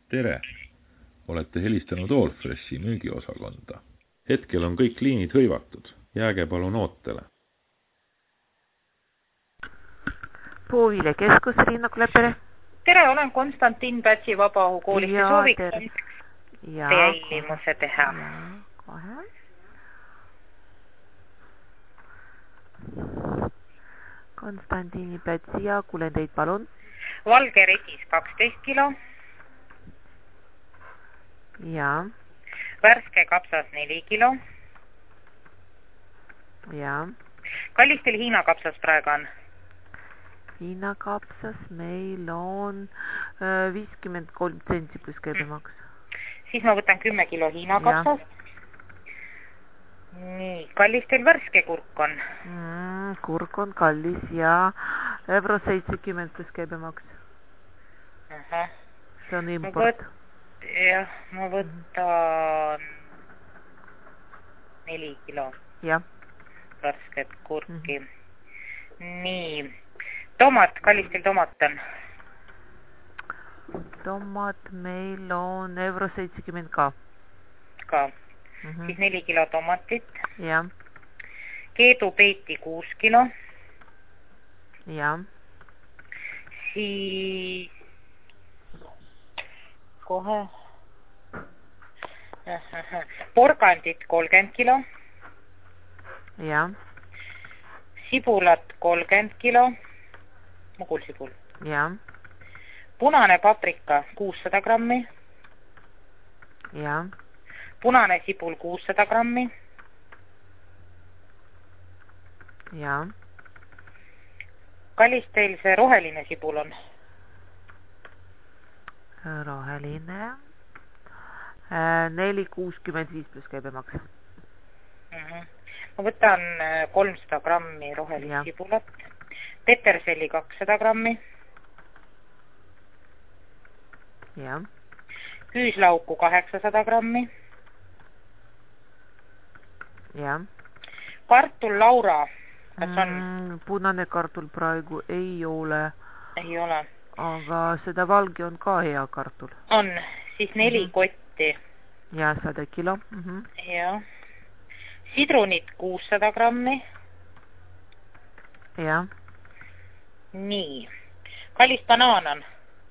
Tere! Olete helistanud Allfreshi müügiosakonda. Hetkel on kõik liinid hõivatud. Jääge palun ootele. Puuvile keskus, Riina Klepere. Tere, olen Konstantin Pätsi Vabaõhukoolist ja sooviks tellimuse teha. Kohe. Konstantini Pätsi ja kuulen teid, palun. Valge redis 12 kilo. Ja. Värske kapsas 4 kilo. Ja. Kallistel Hiina kapsas praegu on? Hiina kapsas meil on 53 senti plus käibemaks. Siis ma võtan 10 kilo Hiina kapsas. Nii, kallis teil värske kurk on? Kurk on kallis ja euro 70 plus käibemaks. See on import. Jah, ma võtan 4 kilo värsket kurki. Nii, tomat, kallis teil tomat on? Tomat meil on euro 70 ka. Siis 4 kilo tomatit. Ja. Keedu peeti 6 kilo. Ja. Siis kohe porgandit 30 kilo. Ja. Sibulat 30 kilo. Mugulsibul. Ja. Punane paprika 600 grammi. Ja. Punane sibul 600 grammi. Ja. Kallis teil see roheline sibul on? Roheline 4,65 plus käibemaks. Ma võtan 300 grammi rohelist sibulat. Peterselli 200 grammi. Ja. Küüslauku 800 grammi. Ja. Kartul Laura, kas on? Punane kartul praegu ei ole. Ei ole. Aga seda valge on ka hea kartul. On, siis 4 kotti. Ja 100 kilo. Ja. Sidrunit 600 grammi. Ja. Nii. Kallis banaan on?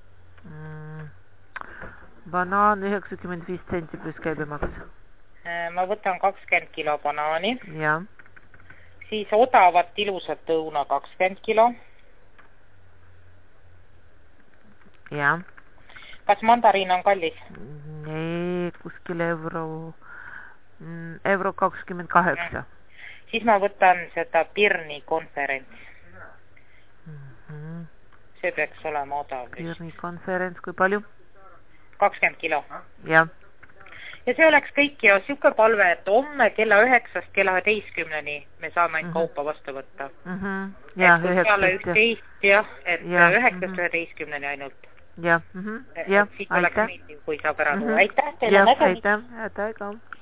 Banaan 95 senti plus käibemaks. Ma võtan 20 kilo banaani. Ja. Siis odavat ilusat õuna 20 kilo. Ja. Kas mandariin on kallis? Ei, kuskil euro 28. Siis ma võtan seda Pirni konferents. See peaks olema odav. Pirni konferents, kui palju? 20 kilo. Ja. Ja see oleks kõik ja siuke palve, et homme kella 9-st kella 11-ni me saame ainult kaupa vastu võtta. Ja, et 11 jah, et 9-st 11-ni ainult. Ja, Siit oleks meeldiv, kui saab ära tuua. Aitäh teile, nägemist. Aitäh ka.